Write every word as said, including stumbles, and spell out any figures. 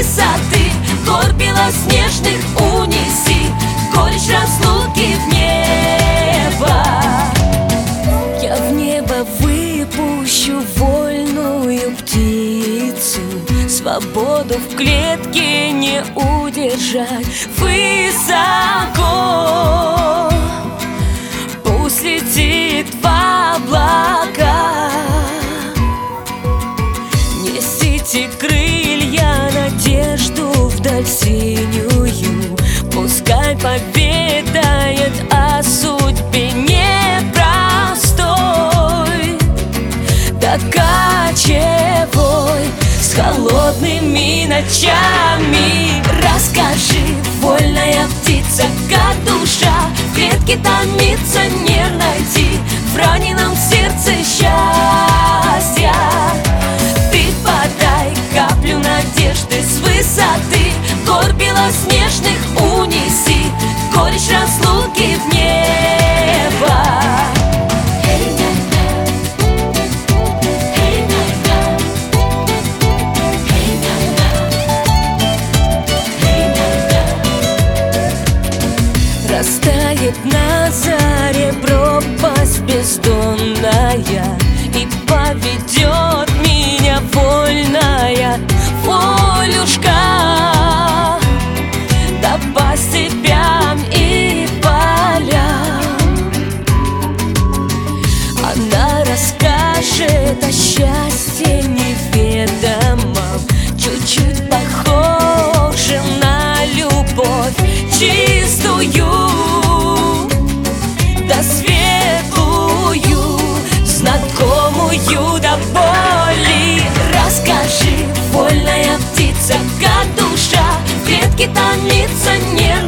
высоты гор белоснежных унеси горечь разлуки в небо. Я в небо выпущу вольную птицу, свободу в клетке не удержать. Высоко пусть летит в облака, несите крылья, надежду вдаль синюю, пускай поведает о судьбе непростой, да кочевой, с холодными ночами. Расскажи, вольная птица, как душа в клетке томится, не найти в раненом сердце счастья. Ты подай каплю надежды с высоты гор белоснежных унеси горечь разлуки в небо. Растает на заре пропасть бездонная и поведет меня вольная волюшка, да по степям и полям. Она расскажет о счастье неведомом, чуть-чуть похожем на любовь чистую, да светлую, знакомую до боли. Расскажи, вольная птица, как душа в клетке томится, не